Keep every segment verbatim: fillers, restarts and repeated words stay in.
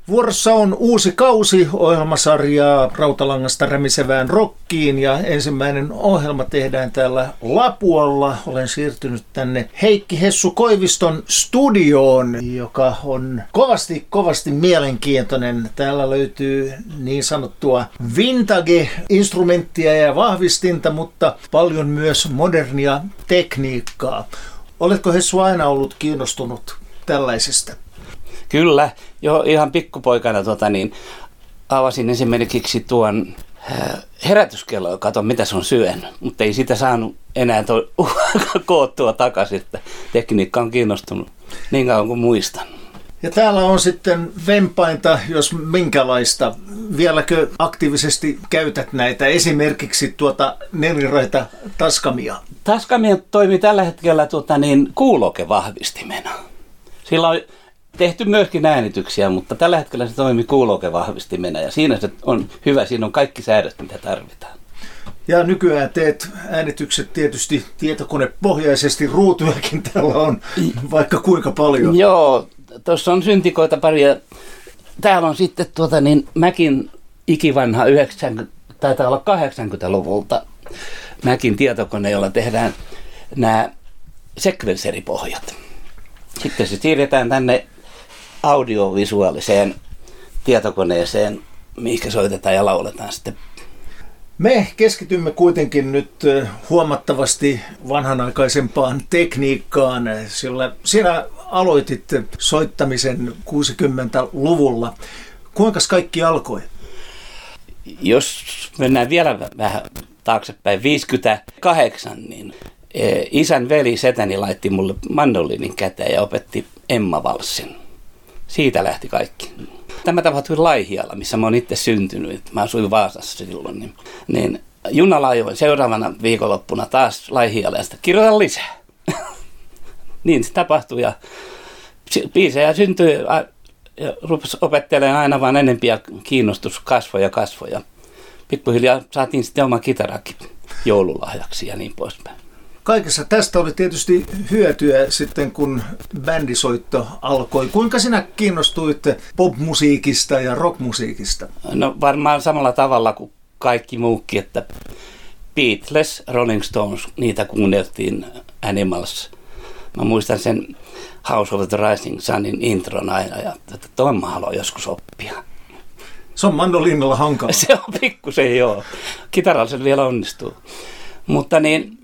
Vuorossa on uusi kausi ohjelmasarjaa Rautalangasta rämisevään rockiin ja ensimmäinen ohjelma tehdään täällä Lapualla. Olen siirtynyt tänne Heikki Hessu Koiviston studioon, joka on kovasti, kovasti mielenkiintoinen. Täällä löytyy niin sanottua vintage-instrumenttia ja vahvistinta, mutta paljon myös modernia tekniikkaa. Oletko Hessu aina ollut kiinnostunut tällaisesta? Kyllä, jo ihan pikkupoikana tota, niin, avasin esimerkiksi tuon äh, herätyskello ja katson mitä se on syönyt, mutta ei sitä saanut enää to- koottua takaisin, että tekniikka on kiinnostunut niin kauan kuin muistan. Ja täällä on sitten vempainta, jos minkälaista. Vieläkö aktiivisesti käytät näitä, esimerkiksi tuota neliraita Tascamia? Tascamia toimii tällä hetkellä tuota, niin, kuulokevahvistimena. Sillä on tehty myöskin äänityksiä, mutta tällä hetkellä se toimii kuulokevahvistimena ja siinä se on hyvä, siinä on kaikki säädöt, mitä tarvitaan. Ja nykyään teet äänitykset tietysti tietokonepohjaisesti, ruutujakin täällä on vaikka kuinka paljon. Joo, tuossa on syntikoita pari ja täällä on sitten tuota niin Mäkin ikivanha yhdeksänkymmentä, taitaa olla kahdeksankymmentäluvulta Mäkin tietokone, jolla tehdään nämä sekvenseripohjat. Sitten se siirretään tänne audiovisuaaliseen tietokoneeseen, mihinkä soitetaan ja lauletaan sitten. Me keskitymme kuitenkin nyt huomattavasti vanhanaikaisempaan tekniikkaan, sillä sinä aloitit soittamisen kuusikymmentäluvulla. Kuinka kaikki alkoi? Jos mennään vielä vähän taaksepäin, viisikymmentäkahdeksan, niin isän veli setäni laitti mulle mandolinin käteen ja opetti Emma-valssin. Siitä lähti kaikki. Tämä tapahtui Laihialla, missä mä oon itse syntynyt. Mä asuin Vaasassa silloin. Niin, niin junalla ajoin seuraavana viikonloppuna taas Laihialle ja sitten kirjoitan lisää. Niin se tapahtui ja biisejä syntyi ja rupesi opettelemaan aina vaan enempiä kiinnostus kasvoja kasvoja. Pikkuhiljaa saatiin sitten oma kitarakin joululahjaksi ja niin poispäin. Kaikessa tästä oli tietysti hyötyä sitten, kun bändisoitto alkoi. Kuinka sinä kiinnostuit popmusiikista ja rockmusiikista? No varmaan samalla tavalla kuin kaikki muukin, että Beatles, Rolling Stones, niitä kuunneltiin, Animals. Mä muistan sen House of the Rising Sunin intron aina ja että tuon mä haluan joskus oppia. Se on mandoliinilla hankala. Se on pikkusen joo. Kitaralla se vielä onnistuu. Mutta niin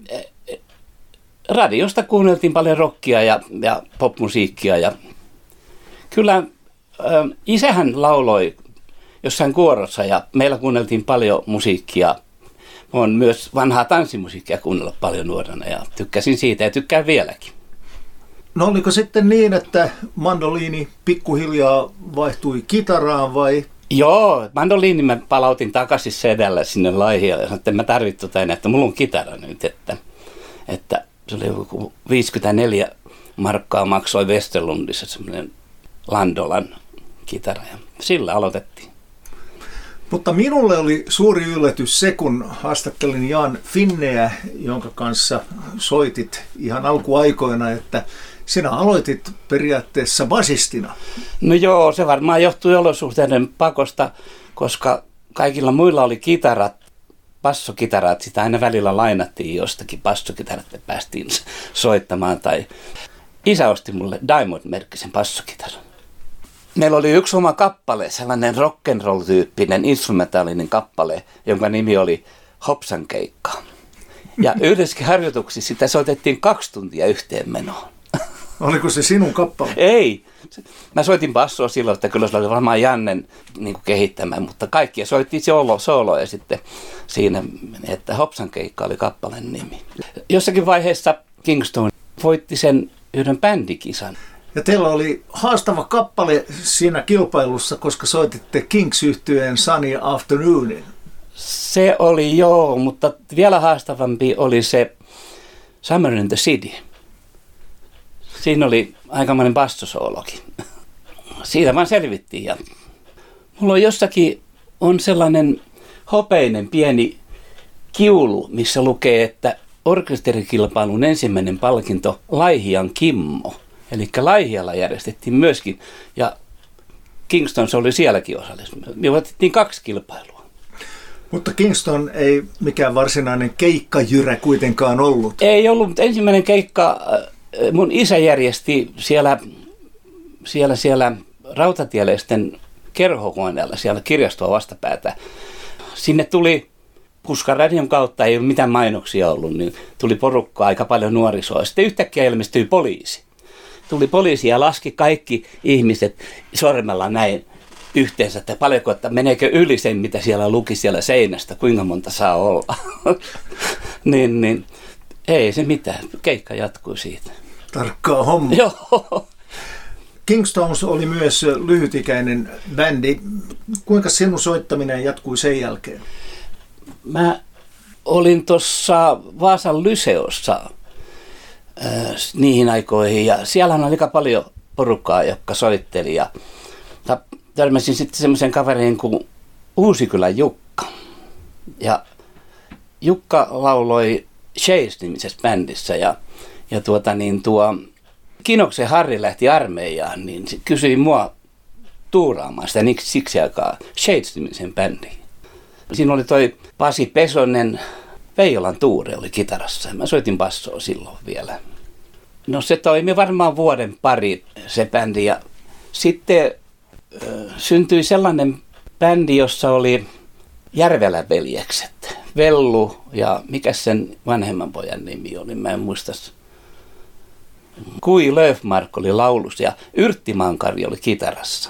radiosta kuunneltiin paljon rockia ja, ja popmusiikkia ja kyllä ä, isähän lauloi jossain kuorossa ja meillä kuunneltiin paljon musiikkia. Mä oon myös vanhaa tanssimusiikkia kuunnellut paljon nuorena ja tykkäsin siitä ja tykkään vieläkin. No oliko sitten niin, että mandoliini pikkuhiljaa vaihtui kitaraan vai? Joo, mandoliini mä palautin takaisin sedällä sinne Laihialle ja sanoin, että en mä tarvitse tuota enää, että mulla on kitara nyt, että, että se oli joku viisikymmentäneljä markkaa maksoi Westerlundissa semmoinen Landolan kitara ja sillä aloitettiin. Mutta minulle oli suuri yllätys se, kun haastattelin Jan Finneä, jonka kanssa soitit ihan alkuaikoina, että sinä aloitit periaatteessa basistina. No joo, se varmaan johtui olosuhteiden pakosta, koska kaikilla muilla oli kitarat, bassokitarat, sitä aina välillä lainattiin jostakin bassokitarat ja päästiin soittamaan. Tai isä osti mulle Diamond-merkkisen bassokitaran. Meillä oli yksi oma kappale, sellainen rock'n'roll-tyyppinen instrumentaalinen kappale, jonka nimi oli Hopsan keikka. Ja yhdessäkin harjoituksissa sitä soitettiin kaksi tuntia yhteen menoon. Oliko se sinun kappale? Ei. Mä soitin bassoa silloin, että kyllä se oli varmaan Jannen niin kuin kehittämään, mutta kaikkia soittiin soolo, soolo ja sitten siinä, että Hopsan keikka oli kappaleen nimi. Jossakin vaiheessa Kingston voitti sen yhden bändikisan. Ja teillä oli haastava kappale siinä kilpailussa, koska soititte Kings-yhtyeen Sunny Afternoonin. Se oli joo, mutta vielä haastavampi oli se Summer in the City. Siinä oli aikamoinen bassosoolokin. Siitä vaan selvittiin. Ja mulla on jossakin on sellainen hopeinen pieni kiulu, missä lukee, että orkesterikilpailun ensimmäinen palkinto Laihian Kimmo. Eli Laihialla järjestettiin myöskin. Ja Kingston se oli sielläkin osallistunut. Me otettiin kaksi kilpailua. Mutta Kingston ei mikään varsinainen keikkajyrä kuitenkaan ollut. Ei ollut, mutta ensimmäinen keikka mun isä järjesti siellä, siellä, siellä Rautatieläisten kerhohuoneella, siellä kirjastoa vastapäätä. Sinne tuli Puskaradion kautta, ei ole mitään mainoksia ollut, niin tuli porukkaa, aika paljon nuorisoa. Sitten yhtäkkiä ilmestyi poliisi. Tuli poliisi ja laski kaikki ihmiset sormella näin yhteensä, että paljonko, että meneekö yli sen, mitä siellä luki siellä seinästä, kuinka monta saa olla. niin, niin, ei se mitään, keikka jatkui siitä. Tarkkaa homma. Joo. Kingstones oli myös lyhytikäinen bändi. Kuinka sinun soittaminen jatkui sen jälkeen? Mä olin tuossa Vaasan Lyseossa äh, niihin aikoihin ja siellä oli aika paljon porukkaa, jotka soitteli ja törmäsin sitten semmoisen kaveriin kuin Uusikylän Jukka. Ja Jukka lauloi Chase-nimisessä bändissä ja, ja tuota niin tuo Kinoksen Harri lähti armeijaan, niin se kysyi mua tuuraamaan sitä siksi aikaa Shades-nimisen bändiin. Siinä oli toi Pasi Pesonen, Veijolan Tuure oli kitarassa ja mä soitin bassoa silloin vielä. No se toimi varmaan vuoden pari se bändi ja sitten äh, syntyi sellainen bändi, jossa oli Järvelä-veljekset, Vellu ja mikä sen vanhemman pojan nimi oli, mä en muista. Kui Löfmark oli laulussa ja Yrtti Mankari oli kitarassa.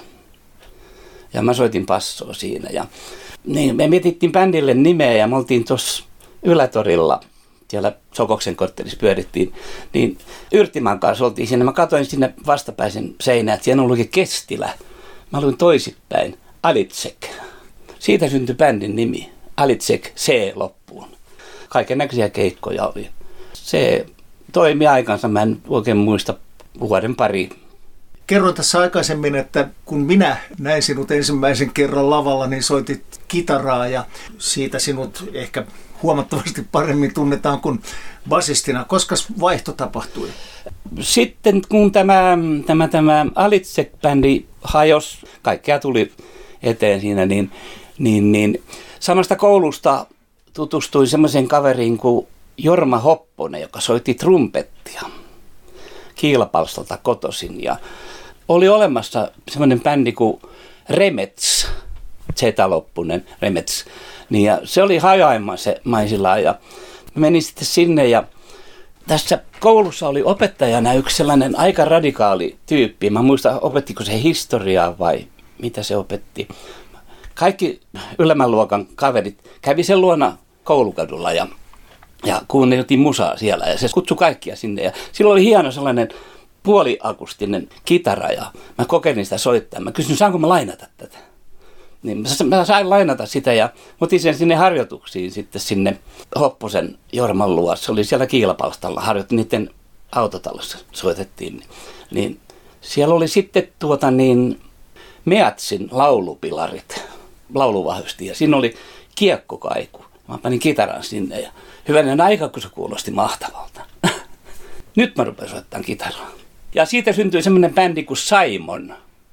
Ja mä soitin bassoa siinä. Ja niin, me mietittiin bändille nimeä ja me oltiin tuossa Ylätorilla, siellä Sokoksen korttelissa pyörittiin, niin Yrttimän kanssa oltiin siinä. Mä katsoin sinne vastapäisen seinään, että siellä luki Kestilä. Mä luin toisipäin, Alitsek. Siitä syntyi bändin nimi, Alitsek C loppuun. Kaiken näköisiä keikkoja oli. Se toimi aikansa, mä en oikein muista vuoden pari. Kerroin tässä aikaisemmin, että kun minä näin sinut ensimmäisen kerran lavalla, niin soitit kitaraa ja siitä sinut ehkä huomattavasti paremmin tunnetaan kuin basistina. Koska vaihto tapahtui? Sitten kun tämä, tämä, tämä Alitsek-bändi hajosi, kaikkea tuli eteen siinä, niin, niin, niin samasta koulusta tutustuin semmoiseen kaveriin kuin Jorma Hopponen, joka soitti trumpettia Kiilapalstalta kotoisin. Ja oli olemassa semmoinen bändi kuin Remets, Z-loppunen Remets. Niin ja se oli hajaimaisillaan ja menin sitten sinne ja tässä koulussa oli opettajana yksi sellainen aika radikaali tyyppi. Mä muistan, opettiko se historiaa vai mitä se opetti. Kaikki ylemmän luokan kaverit kävi sen luona koulukadulla ja Ja kuunneltiin musaa siellä ja se kutsui kaikkia sinne. Ja silloin oli hieno sellainen puoliakustinen kitara ja mä kokeilin sitä soittaa. Mä kysyin, saanko mä lainata tätä? Niin mä sain lainata sitä ja otin sen sinne harjoituksiin sitten sinne Hopposen Jorman luo. Se oli siellä Kiilapalstalla, harjoitti niiden autotalossa, soitettiin. Niin siellä oli sitten tuota niin Meatsin laulupilarit, lauluvahvisti ja siinä oli kiekkokaiku. Mä panin kitaran sinne ja hyvänen aika, kun se kuulosti mahtavalta. Nyt mä rupesin soittamaan kitaraa. Ja siitä syntyi semmoinen bändi kuin Simon.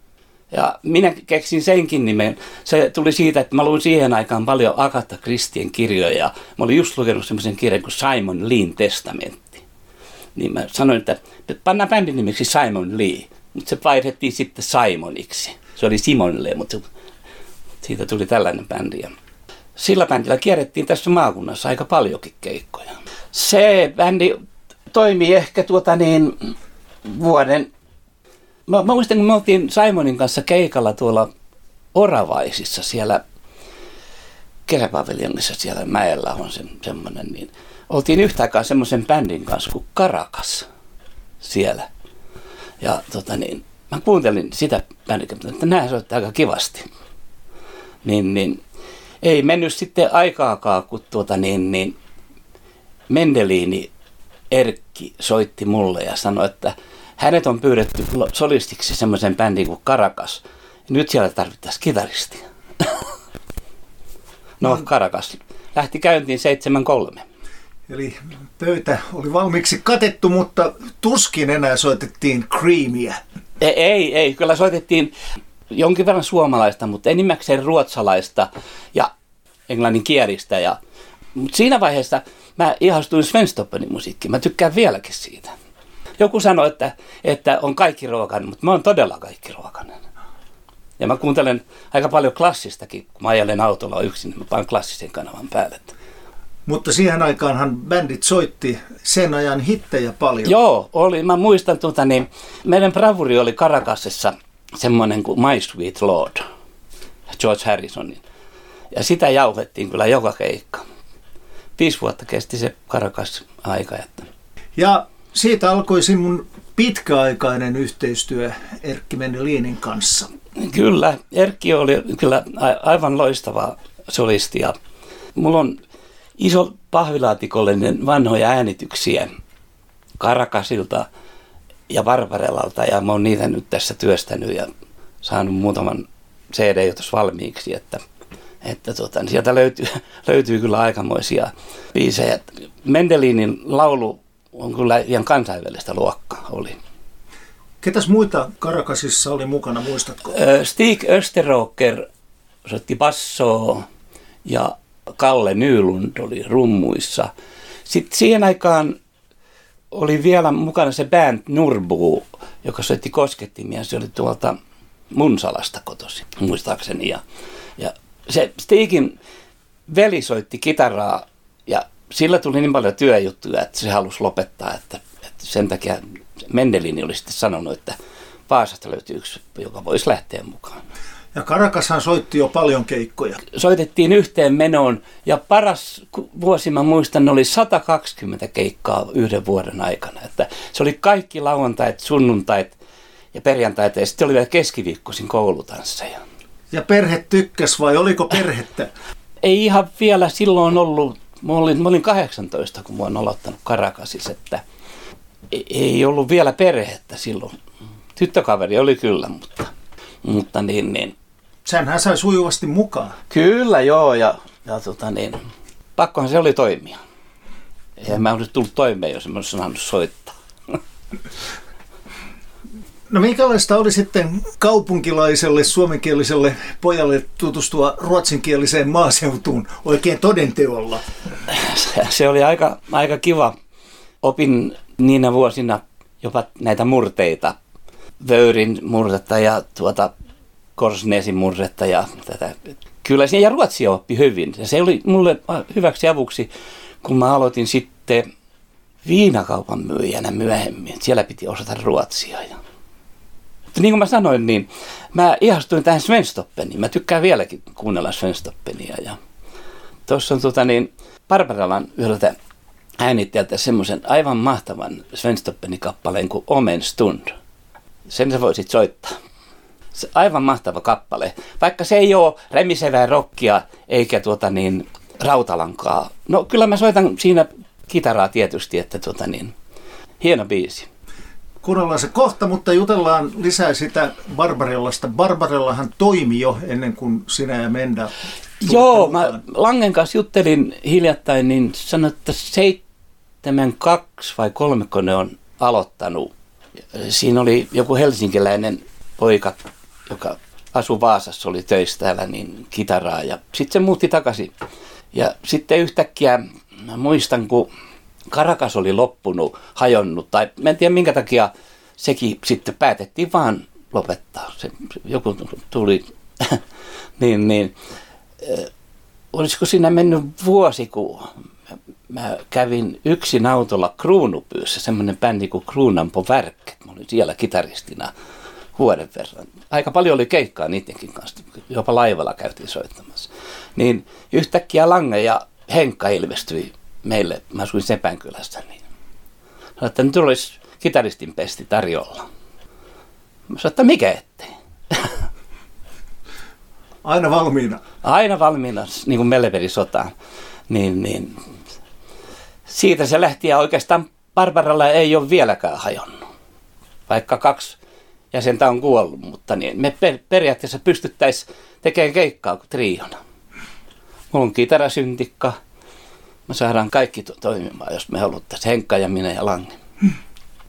Ja minä keksin senkin nimen. Se tuli siitä, että mä luin siihen aikaan paljon Agatha Christien kirjoja. Mä olin just lukenut semmoisen kirjan kuin Simon Leen testamentti. Niin mä sanoin, että pannaan bändin nimeksi Simon Lee. Mutta se vaihdettiin sitten Simoniksi. Se oli Simon Lee, mutta siitä tuli tällainen bändi. Sillä bändillä kierrettiin tässä maakunnassa aika paljonkin keikkoja. Se bändi toimi ehkä tuota niin vuoden. Mä, mä muistan, kun me oltiin Simonin kanssa keikalla tuolla Oravaisissa siellä kesäpaviljongissa siellä mäellä on se, semmoinen. Niin oltiin yhtä aikaa semmoisen bändin kanssa kuin Karakas siellä. Ja tota niin, mä kuuntelin sitä bändiä, että nää soittaa aika kivasti. Niin, niin ei mennyt sitten aikaakaan, kun tuota niin, niin Mendeliini Erkki soitti mulle ja sanoi, että hänet on pyydetty solistiksi semmoisen bändin kuin Karakas. Nyt siellä tarvittaisiin kitaristia. No, Karakas lähti käyntiin seitsemän kolme. Eli pöytä oli valmiiksi katettu, mutta tuskin enää soitettiin Creamia. Ei, ei, ei. Kyllä soitettiin jonkin verran suomalaista, mutta enimmäkseen ruotsalaista ja englanninkielistä. Ja, mutta siinä vaiheessa mä ihastuin Svensktoppinin musiikkiin. Mä tykkään vieläkin siitä. Joku sanoi, että, että on kaikki ruokainen, mutta mä oon todella kaikki ruokainen. Ja mä kuuntelen aika paljon klassistakin, kun mä ajelen autolla yksin, niin mä panen klassisen kanavan päälle. Mutta siihen aikaanhan bändit soitti sen ajan hittejä paljon. Joo, oli. Mä muistan, tuota, niin, meidän bravuri oli Caracasissa semmoinen kuin My Sweet Lord, George Harrisonin. Ja sitä jauhettiin kyllä joka keikka. Viisi vuotta kesti se Caracas-aika. Että. Ja siitä alkoi sinun pitkäaikainen yhteistyö Erkki Mendelinin kanssa. Kyllä, Erkki oli kyllä aivan loistava solisti. Ja mulla on iso pahvilaatikollinen vanhoja äänityksiä Caracasilta ja Barbarellalta, ja mä oon niitä nyt tässä työstänyt ja saanut muutaman C D-jotus valmiiksi, että, että tota, niin sieltä löytyy, löytyy kyllä aikamoisia biisejä. Mendelinin laulu on kyllä ihan kansainvälistä luokkaa oli. Ketäs muita Caracasissa oli mukana, muistatko? Stig Österåker soitti bassoa ja Kalle Nylund oli rummuissa. Sitten siihen aikaan oli vielä mukana se band Nurbu, joka soitti koskettimia. Se oli tuolta Munsalasta kotoisin, muistaakseni. Ja, ja se Stigin veli soitti kitaraa ja sillä tuli niin paljon työjuttuja, että se halusi lopettaa. Että, että sen takia Mendelini oli sitten sanonut, että Vaasasta löytyy yksi, joka voisi lähteä mukaan. Ja Caracashan soitti jo paljon keikkoja. Soitettiin yhteen menoon ja paras vuosi, mä muistan, oli sata kaksikymmentä keikkaa yhden vuoden aikana. Että se oli kaikki lauantait, sunnuntait ja perjantait ja sitten oli vielä keskiviikkoisin koulutansseja. Ja perhe tykkäs vai oliko perhettä? Ei ihan vielä silloin ollut, mä olin, mä olin kahdeksantoista, kun mä oon aloittanut Caracasissa, että ei ollut vielä perhettä silloin. Tyttökaveri oli kyllä, mutta, mutta niin, niin. Senhän sai sujuvasti mukaan. Kyllä, joo, ja, ja tota niin, pakkohan se oli toimia. Eihän mä olisi tullut toimeen, jos en olisi saanut soittaa. No minkälaista oli sitten kaupunkilaiselle, suomenkieliselle pojalle tutustua ruotsinkieliseen maaseutuun oikein todenteolla? Se, se oli aika, aika kiva. Opin niinä vuosina jopa näitä murteita, Vöyrin murretta ja tuota Korsnesin murretta ja tätä. Kyllä siinä ja ruotsia oppi hyvin. Ja se oli mulle hyväksi avuksi, kun mä aloitin sitten viinakaupan myyjänä myöhemmin. Siellä piti osata ruotsia. Ja niin kuin mä sanoin, niin mä ihastuin tähän Svensktoppeniin. Mä tykkään vieläkin kuunnella Svensktoppenia. Ja tuossa on tota niin, Barbarellan yhdeltä äänittäjältä semmoisen aivan mahtavan Svensktoppeni-kappaleen kuin Omen Stund. Sen sä voisit soittaa. Se aivan mahtava kappale. Vaikka se ei ole remisevää rockia eikä tuota niin rautalankaa. No kyllä mä soitan siinä kitaraa tietysti, että tuota niin hieno biisi. Kuunnellaan se kohta, mutta jutellaan lisää sitä Barbarellasta. Barbarellahan toimi jo ennen kuin sinä ja Menda. Joo, mä Langen kanssa juttelin hiljattain, niin sanoin, että seitsemän kaksi vai kolme, kun ne on aloittanut. Siinä oli joku helsinkiläinen poika, joka asui Vaasassa, oli töissä täällä, niin kitaraa. Ja sitten se muutti takaisin. Ja sitten yhtäkkiä mä muistan, kun Caracas oli loppunut, hajonnut, tai mä en tiedä minkä takia sekin sitten päätettiin vaan lopettaa. Se, joku tuli, niin, niin olisiko siinä mennyt vuosi, kun mä kävin yksin autolla Kruunupyyssä, semmoinen bändi kuin Kruunampo Värk. Mä olin siellä kitaristina vuoden verran. Aika paljon oli keikkaa niidenkin kanssa, jopa laivalla käytiin soittamassa. Niin yhtäkkiä Lange ja Henkka ilmestyi meille, mä asuin Sepänkylässä, niin sanoin, että nyt olisi kitaristin pesti tarjolla. Mä sanoin, että mikä ettei. Aina valmiina. Aina valmiina, niin kuin Melleveri-sotaan. Niin, niin. Siitä se lähti ja oikeastaan Barbarella ei ole vieläkään hajonnut. Vaikka kaksi jäsentä on kuollut, mutta niin me per- periaatteessa pystyttäisiin tekemään keikkaa kuin triona. Mulla on kitarasyntikka. Me saadaan kaikki to- toimimaan, jos me haluttaisiin, Henkka ja minä ja Lange.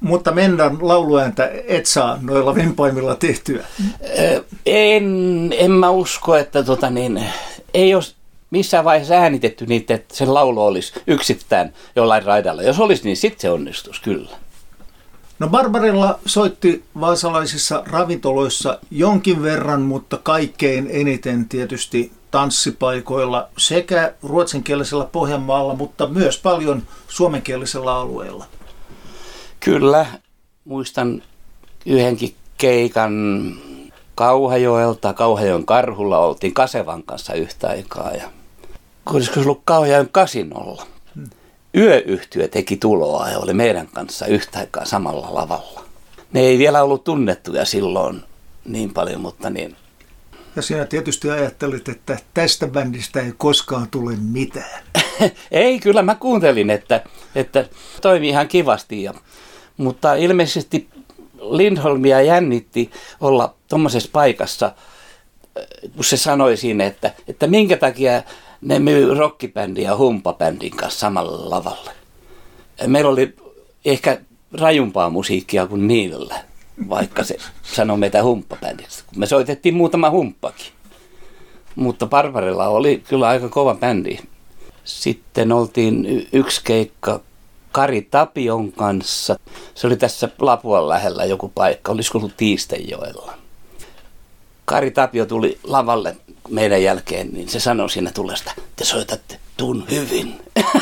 Mutta Mendan lauluääntä et saa noilla vempaimilla tehtyä. En, en mä usko, että tota niin, ei ole missään vaiheessa äänitetty niitä, että se laulu olisi yksittäin jollain raidalla. Jos olisi, niin sitten se onnistuisi kyllä. No Barbarella soitti vaasalaisissa ravintoloissa jonkin verran, mutta kaikkein eniten tietysti tanssipaikoilla sekä ruotsinkielisellä Pohjanmaalla, mutta myös paljon suomenkielisellä alueella. Kyllä. Muistan yhdenkin keikan Kauhajoelta. Kauhajoen Karhulla oltiin Kasevan kanssa yhtä aikaa. Ja olisiko se ollut Kauhajoen kasinolla? Yöyhtyö teki tuloa ja oli meidän kanssa yhtä aikaa samalla lavalla. Ne ei vielä ollut tunnettuja silloin niin paljon, mutta niin. Ja sinä tietysti ajattelit, että tästä bändistä ei koskaan tule mitään. Ei, kyllä mä kuuntelin, että, että toimi ihan kivasti. Ja, mutta ilmeisesti Lindholmia jännitti olla tuommoisessa paikassa, kun se sanoi siinä, että, että minkä takia ne myy rockibändin ja humpabändin kanssa samalle lavalle. Meillä oli ehkä rajumpaa musiikkia kuin niillä, vaikka se sanoi meitä humppabändistä. Me soitettiin muutama humppakin. Mutta Barbarella oli kyllä aika kova bändi. Sitten oltiin yksi keikka Kari Tapion kanssa. Se oli tässä Lapuan lähellä joku paikka, olisiko ollut Tiistenjoella. Kari Tapio tuli lavalle meidän jälkeen, niin se sanoi siinä tullesta, te soitatte tuun hyvin.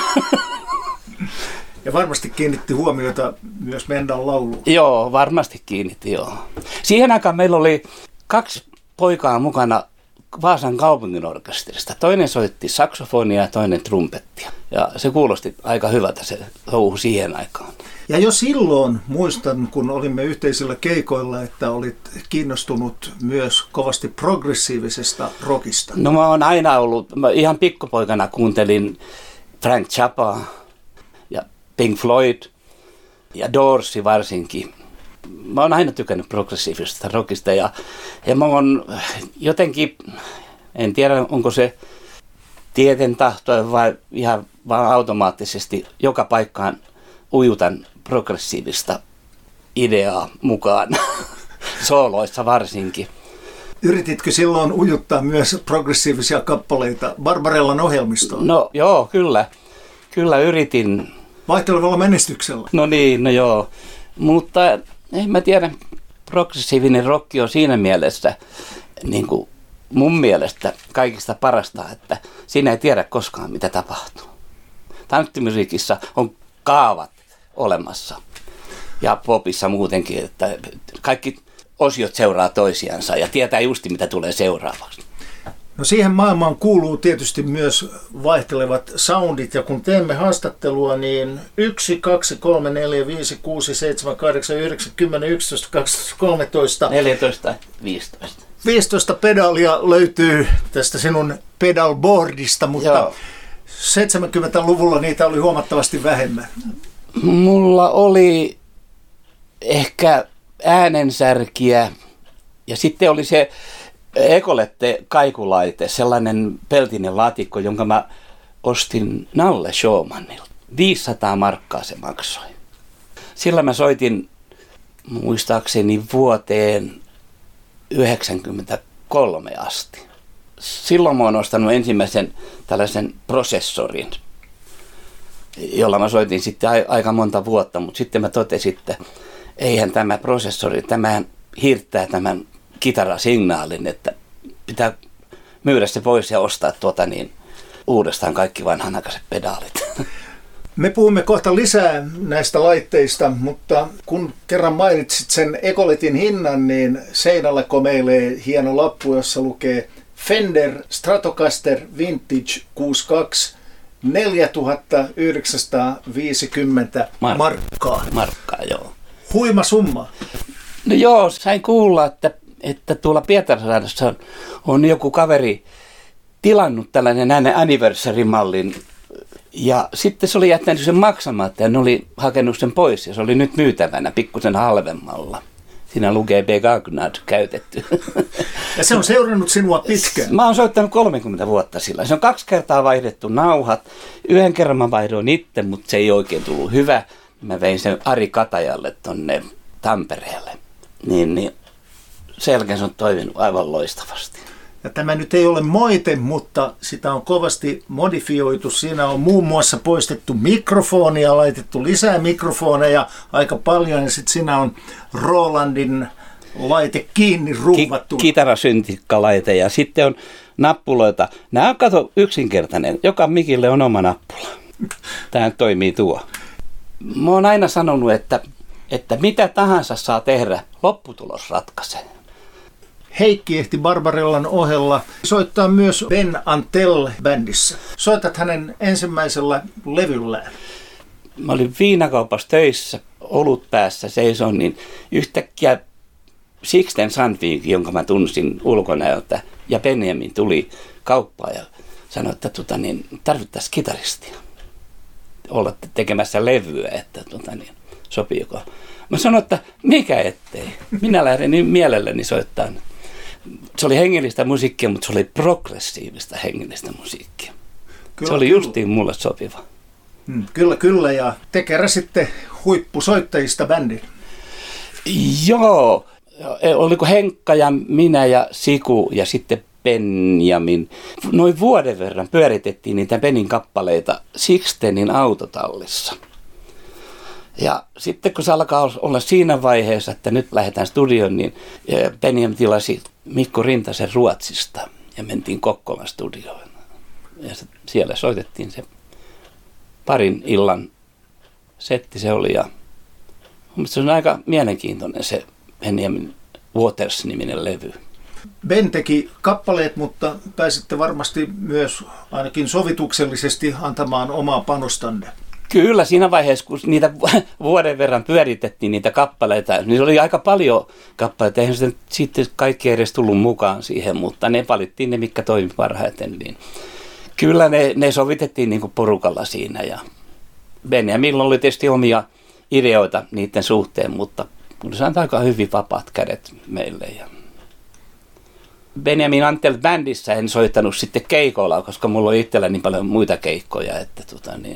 Ja varmasti kiinnitti huomiota myös Mendan lauluun. Joo, varmasti kiinnitti, joo. Siihen aikaan meillä oli kaksi poikaa mukana Vaasan kaupunginorkesterista. Toinen soitti saksofonia ja toinen trumpettia. Ja se kuulosti aika hyvältä se touhu siihen aikaan. Ja jo silloin muistan, kun olimme yhteisillä keikoilla, että olit kiinnostunut myös kovasti progressiivisesta rockista. No mä oon aina ollut, mä ihan pikkupoikana kuuntelin Frank Zappaa ja Pink Floyd ja Doorsi varsinkin. Mä oon aina tykännyt progressiivisesta rockista ja, ja mä oon jotenkin, en tiedä onko se tieten tahtoa vai ihan vaan automaattisesti joka paikkaan ujutan progressiivista ideaa mukaan, sooloissa varsinkin. Yrititkö silloin ujuttaa myös progressiivisia kappaleita Barbarellan ohjelmistoon? No joo, kyllä. Kyllä yritin. Vaihtelevalla menestyksellä? No niin, no joo. Mutta en mä tiedä, progressiivinen rokki on siinä mielessä, niin kuin mun mielestä kaikista parasta, että siinä ei tiedä koskaan mitä tapahtuu. Tanssimusiikissa on kaavat olemassa ja popissa muutenkin, että kaikki osiot seuraa toisiansa ja tietää justi mitä tulee seuraavaksi. No siihen maailmaan kuuluu tietysti myös vaihtelevat soundit ja kun teemme haastattelua niin yksi, kaksi, kolme, neljä, viisi, kuusi, seitsemän, kahdeksan, yhdeksän, kymmenen, yksitoista, kaksitoista, kolmetoista, neljätoista, viisitoista. viisitoista pedaalia löytyy tästä sinun pedalboardista, mutta joo. seitsemänkymmentäluvulla niitä oli huomattavasti vähemmän. Mulla oli ehkä äänensärkiä ja sitten oli se Ecolette kaikulaite, sellainen peltinen laatikko, jonka mä ostin Nalle Schaumanilta. viisisataa markkaa se maksoi. Sillä mä soitin muistaakseni vuoteen yhdeksänkymmentäkolme asti. Silloin mä oon ostanut ensimmäisen tällaisen prosessorin, jolla mä soitin sitten aika monta vuotta, mutta sitten mä totesin, että eihän tämä prosessori, tämähän hirttää tämän kitarasignaalin, että pitää myydä se pois ja ostaa tuota niin uudestaan kaikki vanhanaikaiset pedaalit. Me puhumme kohta lisää näistä laitteista, mutta kun kerran mainitsit sen Ecoletin hinnan, niin seinällä komeilee hieno lappu, jossa lukee Fender Stratocaster Vintage kuusikymmentäkaksi neljätuhatta yhdeksänsataaviisikymmentä Mark- markkaa. Markkaa, joo. Huima summa. No joo, sain kuulla, että, että tuolla Pietarsaaressa on joku kaveri tilannut tällainen anniversary-mallin ja sitten se oli jättänyt sen maksamatta ja ne oli hakenut sen pois ja se oli nyt myytävänä pikkusen halvemmalla. Siinä lukee Begagnad käytetty. Ja se on seurannut sinua pitkään. Mä oon soittanut kolmekymmentä vuotta sillä. Se on kaksi kertaa vaihdettu nauhat. Yhden kerran mä vaihdoin itse, mutta se ei oikein tullut hyvä. mä vein sen Ari Katajalle tonne Tampereelle. Niin, niin sen jälkeen se on toiminut aivan loistavasti. Ja tämä nyt ei ole moite, mutta sitä on kovasti modifioitu. Siinä on muun muassa poistettu mikrofonia, laitettu lisää mikrofoneja aika paljon. Ja sitten siinä on Rolandin laite kiinni ruuvattu. Ki- Kitarasyntikkalaite ja sitten on nappuloita. Nämä on kato yksinkertainen. Joka mikille on oma nappula. Tämä toimii tuo. Mä oon aina sanonut, että, että mitä tahansa saa tehdä, lopputulos ratkaisee. Heikki ehti Barbarellan ohella soittaa myös Ben Antell-bändissä. Soitat hänen ensimmäisellä levyllään. Mä olin viinakaupassa töissä, olut päässä seison, niin yhtäkkiä Sixten Sandvik, jonka mä tunsin ulkonäöltä, ja Benjamin tuli kauppaan ja sanoi, että tota, niin, tarvittaisiin kitaristia. Olla tekemässä levyä, että tota, niin, sopiiko. Mä sanoin, että mikä ettei. Minä lähden niin mielelläni soittamaan. Se oli hengellistä musiikkia, mutta se oli progressiivista hengellistä musiikkia. Kyllä, se oli kyllä. Justiin mulle sopiva. Hmm, kyllä, kyllä. Ja te keräsitte huippusoittajista bändin. Joo. Oliko Henkka ja minä ja Siku ja sitten Benjamin. Noin vuoden verran pyöritettiin niitä Benin kappaleita Sixtenin autotallissa. Ja sitten kun se alkaa olla siinä vaiheessa, että nyt lähdetään studioon, niin Benjamin tilasi Mikko Rintasen Ruotsista ja mentiin Kokkolan studioon. Ja siellä soitettiin se parin illan setti se oli. Ja se on aika mielenkiintoinen se Benjamin Waters-niminen levy. Ben teki kappaleet, mutta pääsitte varmasti myös ainakin sovituksellisesti antamaan omaa panostanne. Kyllä, siinä vaiheessa, kun niitä vuoden verran pyöritettiin niitä kappaleita, niin oli aika paljon kappaleita. Eihän sitten, sitten kaikki edes tullut mukaan siihen, mutta ne valittiin ne, mitkä toimi parhaiten. Niin kyllä ne, ne sovitettiin niin kuin porukalla siinä. Ja Benjamin oli tietysti omia ideoita niiden suhteen, mutta se antaa aika hyvin vapaat kädet meille. Ja Benjamin Antell-bändissä en soittanut sitten keikoilla, koska mulla oli itsellä niin paljon muita keikkoja, että tota niin.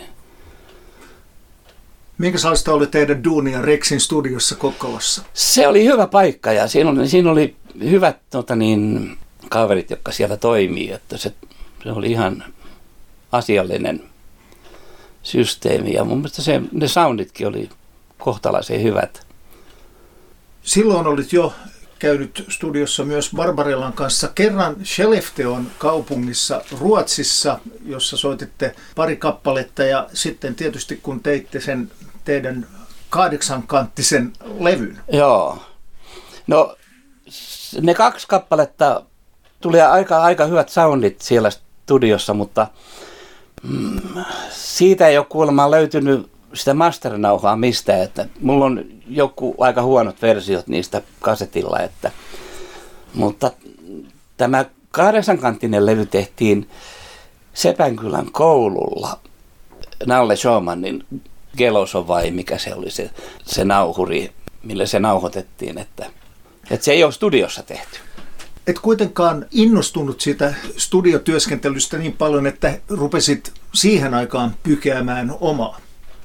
Minkälaista oli tehdä duunia Rexin studiossa Kokkolassa? Se oli hyvä paikka ja siinä oli, siinä oli hyvät tota niin, kaverit, jotka siellä toimii. Että se, se oli ihan asiallinen systeemi ja mun mielestä se, ne sounditkin oli kohtalaisen hyvät. Silloin olit jo käynyt studiossa myös Barbarellan kanssa. Kerran Skellefteån kaupungissa Ruotsissa, jossa soititte pari kappaletta ja sitten tietysti kun teitte sen teidän kahdeksankanttisen levyn. Joo. No ne kaksi kappaletta tuli aika, aika hyvät soundit siellä studiossa, mutta mm, siitä ei ole kuulemma löytynyt sitä masternauhaa mistään, että mulla on joku aika huonot versiot niistä kasetilla, että, mutta tämä kahdeksankanttinen levy tehtiin Sepänkylän koululla Nalle Schumannin Geloso vai mikä se oli se, se nauhuri, millä se nauhoitettiin, että, että se ei ole studiossa tehty. Et kuitenkaan innostunut siitä studiotyöskentelystä niin paljon, että rupesit siihen aikaan pykeämään omaa.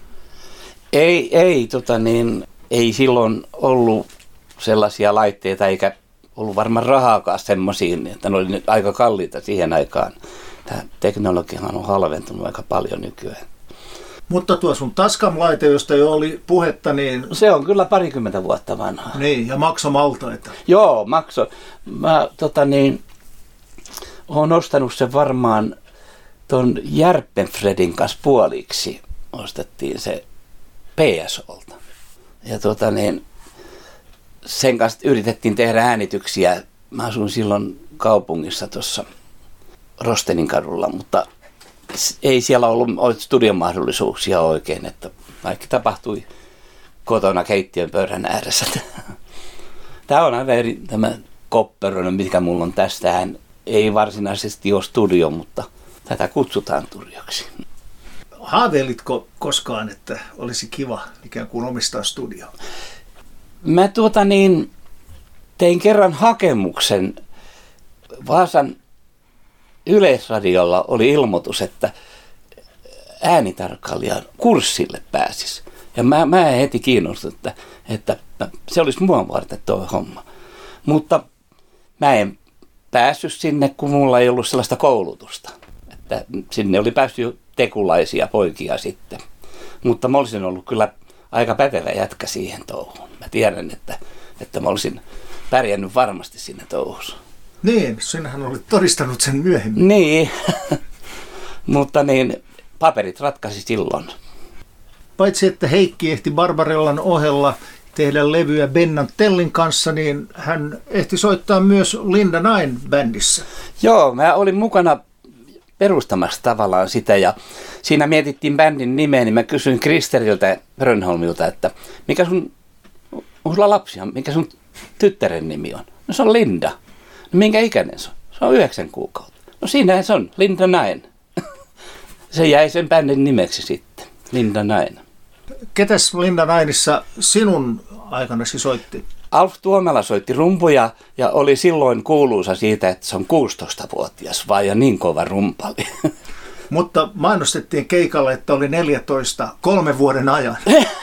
Ei, ei, tota niin, ei silloin ollut sellaisia laitteita eikä ollut varmaan rahaakaan semmoisiin, että ne oli aika kalliita siihen aikaan. Tämä teknologiahan on halventunut aika paljon nykyään. Mutta tuo sun Tascam-laite, josta jo oli puhetta, niin... Se on kyllä parikymmentä vuotta vanha. Niin, ja makso maltaita. Joo, makso. Mä tota niin, oon ostanut sen varmaan ton Järpenfredin kanssa puoliksi. Ostettiin se P S O:lta. Ja tota niin, sen kanssa yritettiin tehdä äänityksiä. Mä asuin silloin kaupungissa tuossa Rostenin kadulla, mutta ei siellä ollut studion mahdollisuuksia oikein, että kaikki tapahtui kotona keittiön pöydän ääressä. Tämä on aivan eri, tämä kopperoinen, mikä mulla on tästähän. Ei varsinaisesti ole studio, mutta tätä kutsutaan studioksi. Haaveilitko koskaan, että olisi kiva ikään kuin omistaa studio? Mä tuota niin, tein kerran hakemuksen. Vaasan Yleisradiolla oli ilmoitus, että äänitarkkailijan kurssille pääsisi. Ja mä, mä heti kiinnostunut, että, että se olisi mua varten tuo homma. Mutta mä en päässyt sinne, kun mulla ei ollut sellaista koulutusta. Että sinne oli päässyt tekulaisia poikia sitten. Mutta mä olisin ollut kyllä aika pätevä jätkä siihen touhuun. Mä tiedän, että, että mä olisin pärjännyt varmasti sinne touhussa. Niin, sinähän olit todistanut sen myöhemmin. Niin, mutta niin, paperit ratkaisi silloin. Paitsi että Heikki ehti Barbarellan ohella tehdä levyä Bennan Tellin kanssa, niin hän ehti soittaa myös Linda Nine-bändissä. Joo, mä olin mukana perustamassa tavallaan sitä ja siinä mietittiin bändin nimeä, niin mä kysyin Kristeriltä Rönnholmilta, että mikä sun, on sulla lapsia, mikä sun tyttären nimi on? No se on Linda. No minkä ikäinen se on? Se on yhdeksän kuukautta. No siinähän se on, Linda Nine. Se jäi sen bändin nimeksi sitten, Linda Nine. Ketäs Linda Nineissa sinun aikanasi soitti? Alf Tuomela soitti rumpuja ja oli silloin kuuluisa siitä, että se on kuusitoistavuotias vai ja niin kova rumpali. Mutta mainostettiin keikalla, että oli neljätoista kolmen vuoden ajan.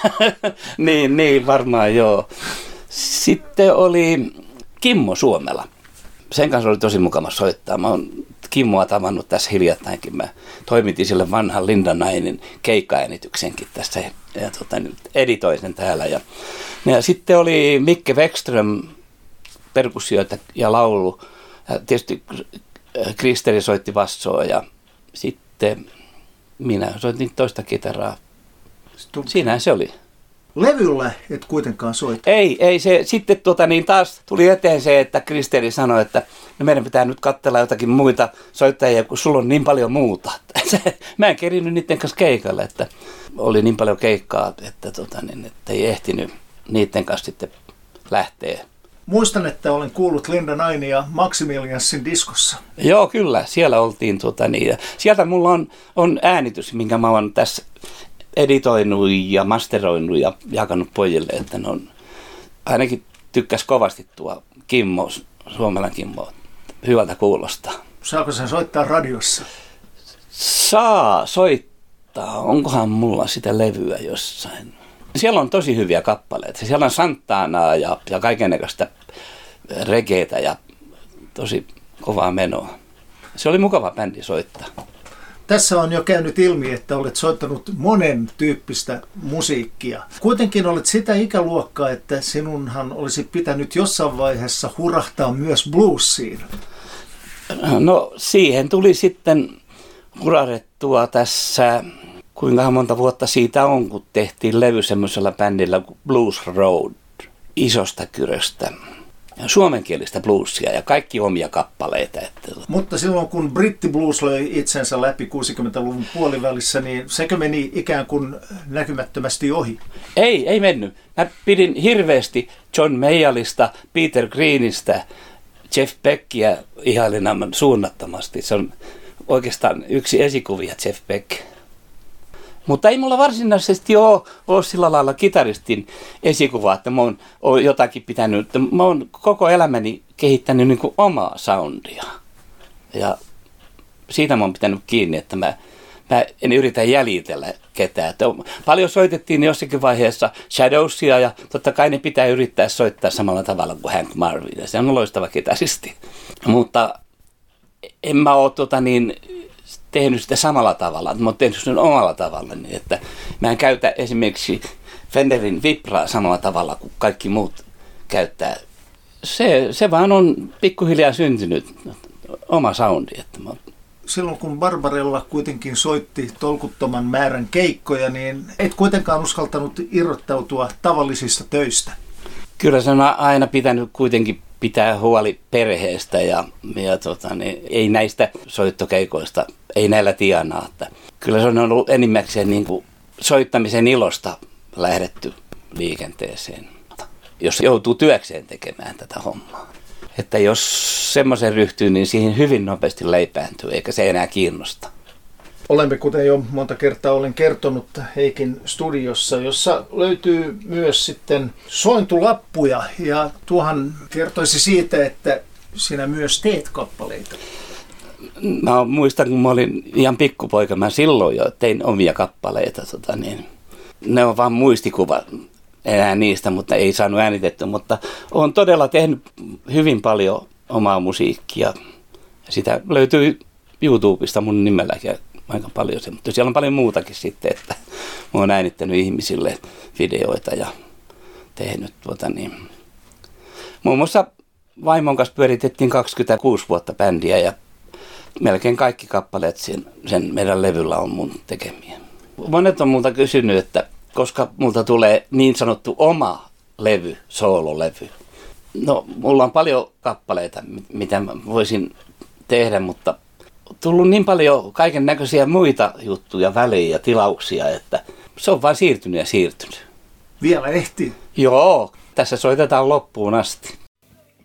niin, niin, varmaan joo. Sitten oli Kimmo Suomela. Sen kanssa oli tosi mukava soittaa. Mä oon Kimmoa tavannut tässä hiljattainkin. Mä toimitin sille vanhan Linda Ninein keikkaäänityksenkin tässä ja tota, nyt editoin sen täällä. Ja, ja sitten oli Mikke Wexström, perkussioita ja laulu. Ja tietysti Kristeri soitti bassoa ja sitten minä soitin toista kitaraa. Siinähän se oli. Levyllä et kuitenkaan soita. Ei, ei se. Sitten tuota, niin taas tuli eteen se, että Kristeri sanoi, että no meidän pitää nyt katsella jotakin muita soittajia, kun sulla on niin paljon muuta. Mä en kerinyt niiden kanssa keikalle, että oli niin paljon keikkaa, että, tota, niin, että ei ehtinyt niiden kanssa sitten lähteä. Muistan, että olen kuullut Linda Nine ja Maximiliansin diskossa. Joo, kyllä. Siellä oltiin. Tuota, niin, ja sieltä mulla on, on äänitys, minkä mä oon tässä editoinut ja masteroinut ja jakanut pojille, että ne on, ainakin tykkäs kovasti tuo Kimmo, Suomelan Kimmo, hyvältä kuulostaa. Saako sen soittaa radiossa? Saa soittaa, onkohan mulla sitä levyä jossain. Siellä on tosi hyviä kappaleita, siellä on Santanaa ja, ja kaikennäköistä regeetä ja tosi kovaa menoa. Se oli mukava bändi soittaa. Tässä on jo käynyt ilmi, että olet soittanut monen tyyppistä musiikkia. Kuitenkin olet sitä ikäluokkaa, että sinunhan olisi pitänyt jossain vaiheessa hurahtaa myös bluesiin. No siihen tuli sitten hurahdettua tässä, kuinka monta vuotta siitä on, kun tehtiin levy semmoisella bändillä kuin Blues Road Isosta Kyröstä. Suomenkielistä bluesia ja kaikki omia kappaleita. Että... Mutta silloin kun brittiblues löi itsensä läpi kuusikymmentäluvun puolivälissä, niin sekö meni ikään kuin näkymättömästi ohi? Ei, ei mennyt. Mä pidin hirveästi John Mayallista, Peter Greenistä, Jeff Beckia ihailin suunnattomasti. Se on oikeastaan yksi esikuvia, Jeff Beck. Mutta ei mulla varsinaisesti ole, ole sillä lailla kitaristin esikuva, että mä oon, oon jotakin pitänyt, mä oon koko elämäni kehittänyt niin kuin omaa soundia. Ja siitä mä oon pitänyt kiinni, että mä, mä en yritä jäljitellä ketään. Että paljon soitettiin jossakin vaiheessa Shadowsia ja totta kai ne pitää yrittää soittaa samalla tavalla kuin Hank Marvin. Ja se on loistava kitaristi. Mutta en mä oo tota niin... tehnyt sitä samalla tavalla, mä oon tehnyt sen omalla tavalla, niin että mä en käytä esimerkiksi Fenderin vibraa samalla tavalla kuin kaikki muut käyttää. Se, se vaan on pikkuhiljaa syntynyt oma soundi. Että mä... Silloin kun Barbarella kuitenkin soitti tolkuttoman määrän keikkoja, niin et kuitenkaan uskaltanut irrottautua tavallisista töistä. Kyllä se on aina pitänyt kuitenkin pitää huoli perheestä ja, ja tota, niin, ei näistä soittokeikoista, ei näillä tienaa. Että kyllä se on ollut enimmäkseen niin kuin soittamisen ilosta lähdetty liikenteeseen, jos joutuu työkseen tekemään tätä hommaa. Että jos semmoisen ryhtyy, niin siihen hyvin nopeasti leipääntyy, eikä se enää kiinnosta. Olemme, kuten jo monta kertaa olen kertonut, Heikin studiossa, jossa löytyy myös sitten sointulappuja. Ja tuohan kertoisi siitä, että sinä myös teet kappaleita. Mä muistan, kun mä olin ihan pikkupoika, mä silloin jo tein omia kappaleita. Tota niin. ne on vaan muistikuva enää niistä, mutta ei saanut äänitettyä. Mutta olen todella tehnyt hyvin paljon omaa musiikkia. Sitä löytyy YouTubesta mun nimelläkin aika paljon se, mutta siellä on paljon muutakin sitten, että mä oon äänittänyt ihmisille videoita ja tehnyt tuota niin. Muun muassa vaimon kanssa pyöritettiin kaksikymmentäkuusi vuotta bändiä ja melkein kaikki kappaleet sen, sen meidän levyllä on mun tekemiä. Monet on multa kysynyt, että koska multa tulee niin sanottu oma levy, soololevy. No, mulla on paljon kappaleita, mitä mä voisin tehdä, mutta on tullut niin paljon kaiken näköisiä muita juttuja väliin ja tilauksia, että se on vaan siirtynyt ja siirtynyt. Vielä ehtii. Joo, tässä soitetaan loppuun asti.